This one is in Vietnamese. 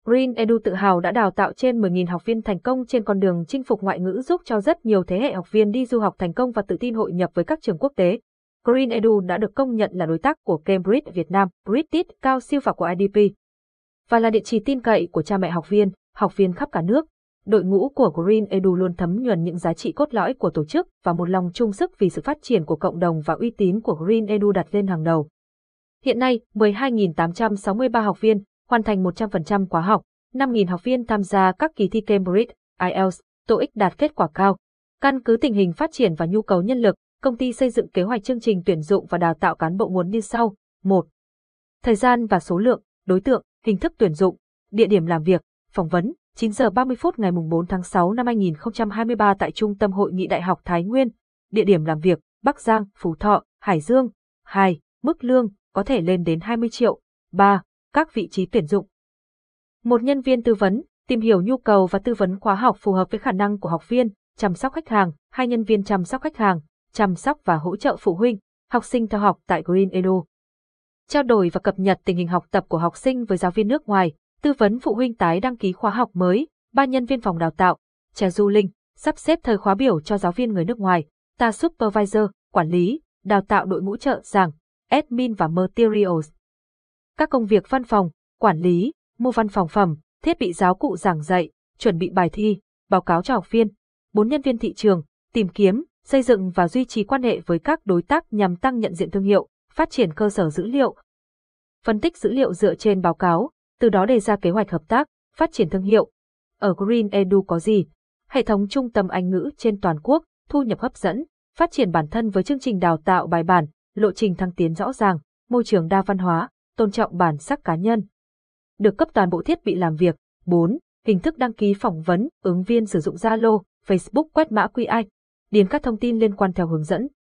Green Edu tự hào đã đào tạo trên 10.000 học viên thành công trên con đường chinh phục ngoại ngữ, giúp cho rất nhiều thế hệ học viên đi du học thành công và tự tin hội nhập với các trường quốc tế. Green Edu đã được công nhận là đối tác của Cambridge Việt Nam, British Cao siêu và của IDP, và là địa chỉ tin cậy của cha mẹ học viên khắp cả nước. Đội ngũ của Green Edu luôn thấm nhuần những giá trị cốt lõi của tổ chức và một lòng chung sức vì sự phát triển của cộng đồng và uy tín của Green Edu đặt lên hàng đầu. Hiện nay, 12.863 học viên hoàn thành 100% khóa học, 5.000 học viên tham gia các kỳ thi Cambridge, IELTS, TOEIC đạt kết quả cao. Căn cứ tình hình phát triển và nhu cầu nhân lực, công ty xây dựng kế hoạch chương trình tuyển dụng và đào tạo cán bộ nguồn như sau. 1. Thời gian và số lượng, đối tượng, hình thức tuyển dụng, địa điểm làm việc, phỏng vấn, 9 giờ 30 phút ngày 4 tháng 6 năm 2023 tại Trung tâm Hội nghị Đại học Thái Nguyên. Địa điểm làm việc, Bắc Giang, Phú Thọ, Hải Dương. 2. Mức lương, có thể lên đến 20 triệu. 3. Các vị trí tuyển dụng. Một nhân viên tư vấn, tìm hiểu nhu cầu và tư vấn khóa học phù hợp với khả năng của học viên, chăm sóc khách hàng. 2 nhân viên chăm sóc khách hàng, chăm sóc và hỗ trợ phụ huynh, học sinh theo học tại Green Edu. Trao đổi và cập nhật tình hình học tập của học sinh với giáo viên nước ngoài, tư vấn phụ huynh tái đăng ký khóa học mới. 3 nhân viên phòng đào tạo, trẻ du linh, sắp xếp thời khóa biểu cho giáo viên người nước ngoài, ta supervisor, quản lý, đào tạo đội ngũ trợ giảng, admin và materials. Các công việc văn phòng, quản lý, mua văn phòng phẩm, thiết bị giáo cụ giảng dạy, chuẩn bị bài thi, báo cáo cho học viên. 4 nhân viên thị trường, tìm kiếm, xây dựng và duy trì quan hệ với các đối tác nhằm tăng nhận diện thương hiệu, phát triển cơ sở dữ liệu. Phân tích dữ liệu dựa trên báo cáo, từ đó đề ra kế hoạch hợp tác, phát triển thương hiệu. Ở Green Edu có gì? Hệ thống trung tâm Anh ngữ trên toàn quốc, thu nhập hấp dẫn, phát triển bản thân với chương trình đào tạo bài bản, lộ trình thăng tiến rõ ràng, môi trường đa văn hóa, tôn trọng bản sắc cá nhân. Được cấp toàn bộ thiết bị làm việc. 4. Hình thức đăng ký phỏng vấn, ứng viên sử dụng Zalo, Facebook quét mã QR, điền các thông tin liên quan theo hướng dẫn.